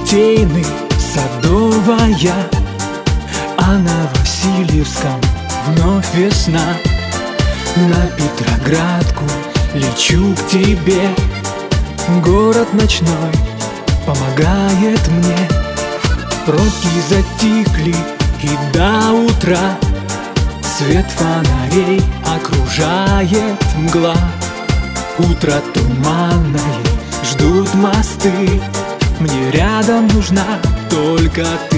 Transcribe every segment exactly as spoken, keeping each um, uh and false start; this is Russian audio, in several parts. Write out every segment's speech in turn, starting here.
Литейный, Садовая, а на Васильевском вновь весна. На Петроградку лечу к тебе, город ночной помогает мне. Пробки затихли, и до утра свет фонарей окружает мгла. Утро туманное, ждут мосты, мне рядом нужна только ты.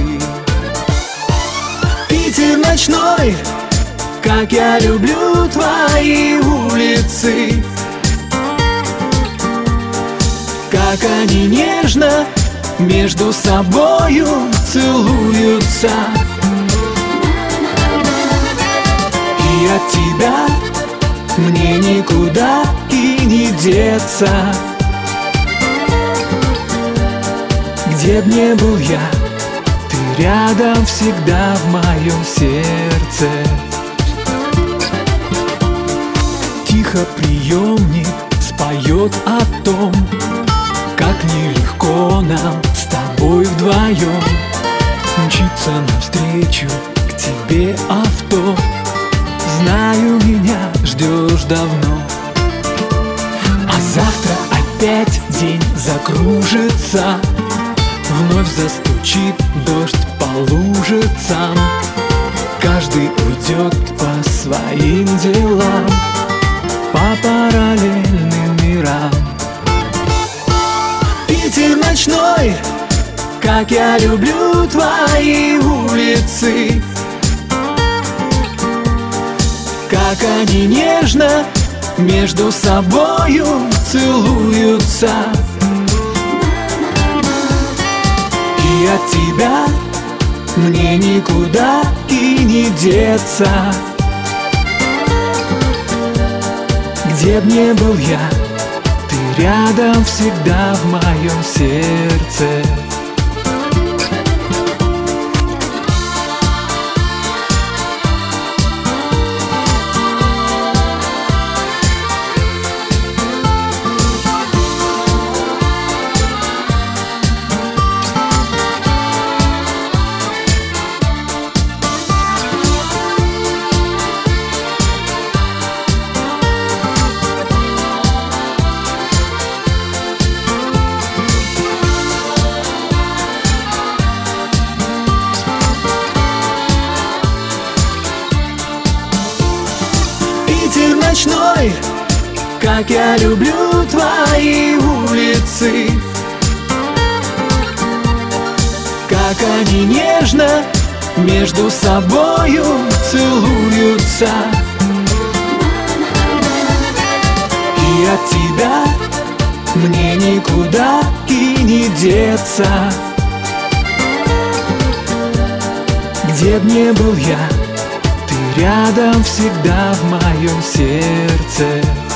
Питер ночной, как я люблю твои улицы, как они нежно между собою целуются. И от тебя мне никуда и не деться. Где б не был я, ты рядом всегда в моем сердце. Тихо приемник споет о том, как нелегко нам с тобой вдвоем мчиться навстречу к тебе авто. Знаю, меня ждешь давно, а завтра опять день закружится, вновь застучит дождь по лужицам. Каждый уйдет по своим делам, по параллельным мирам. Питер ночной, как я люблю твои улицы, как они нежно между собою целуются. И от тебя мне никуда и не деться. Где б не был я, ты рядом всегда в моем сердце. Питер ночной, как я люблю твои улицы, как они нежно между собою целуются. И от тебя мне никуда и не деться. Где б не был я, ты рядом всегда в моем сердце.